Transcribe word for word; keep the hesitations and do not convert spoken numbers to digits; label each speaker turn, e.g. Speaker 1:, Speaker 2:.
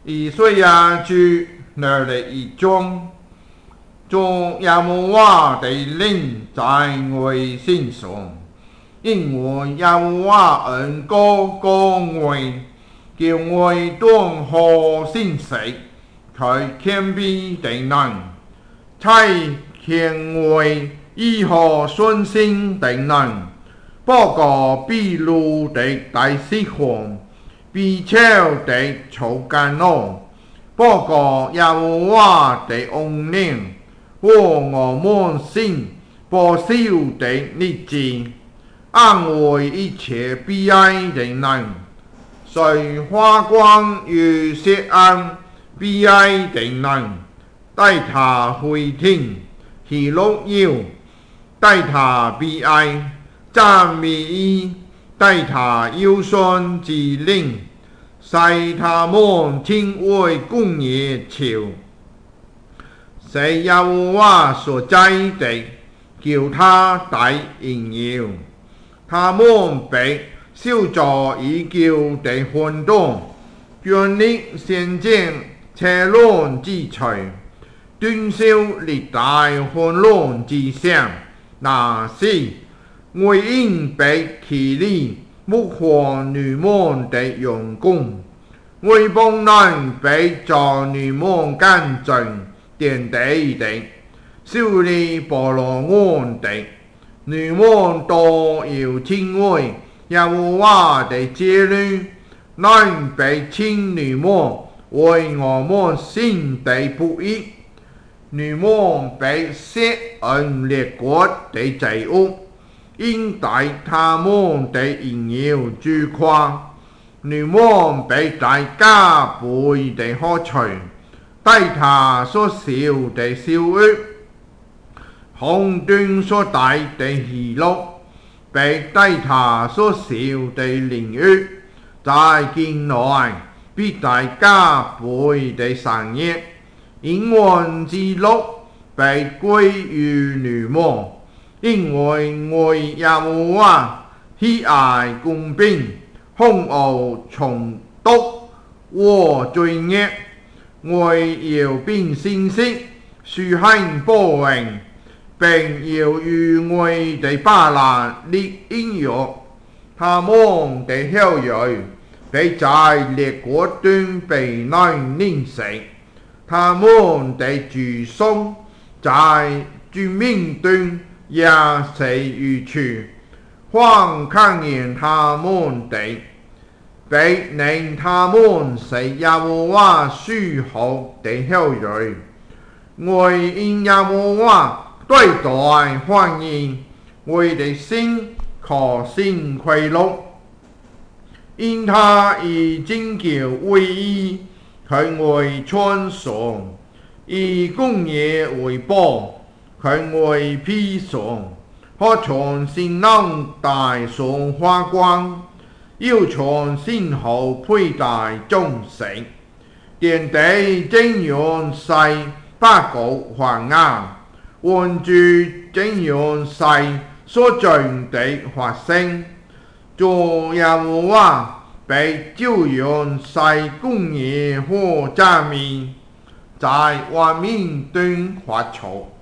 Speaker 1: 以虽然去那里一中，中也无话地令在我心上，因为也无话恩高高我，叫我当好心死，佢谦卑地能，猜劝我以何信心地能，不過必路地大釋放。必超地草間路，不過也無話地安寧，和我們心不少地立志，安慰一切悲哀的人，隨花光與血暗悲哀的人，帶他回天，喜樂要帶他悲哀，讚美意。帶他憂傷之靈，使他們聽為公義潮，使耶和華所栽的，叫他得榮耀。他們被小作已叫的混沌，權力先見邪亂之除，斷消歷代混亂之想，那時我因被其利目黃女門的用功，我幫人被造女門乾淨點地的，修理波羅門的女門都要聽為耶和華的節律，能被稱女門為我們心的不義，女門被赦恩列國的罪惡。因帶他們的榮耀主誇，女門被大家背的喝取，帶他所受的羞辱，紅端所帶的喜樂，被帶他所受的凌辱，在境內必大家背的產業，因緣之樂被歸於女門。因為我耶和華喜愛公平，兇惡重毒和罪孽，我要變信息，施行報應，並要與我的巴蘭立姻約，他們的後裔被在列國中被難認識，他們的子孫在居民中也是如此，還看見他們的，必令他們是耶和華屬後的後裔。我因耶和華對待歡迎，我的心可心快樂，因他以拯救為義，佢為傳颂，以公義為寶。佢為披上，可從心能帶上花光，要從心後佩戴忠誠，天地正陽世，八國華雅，萬主正陽世所盡的發聲，主耶和華被照陽世公義和讚美，在萬民中發出。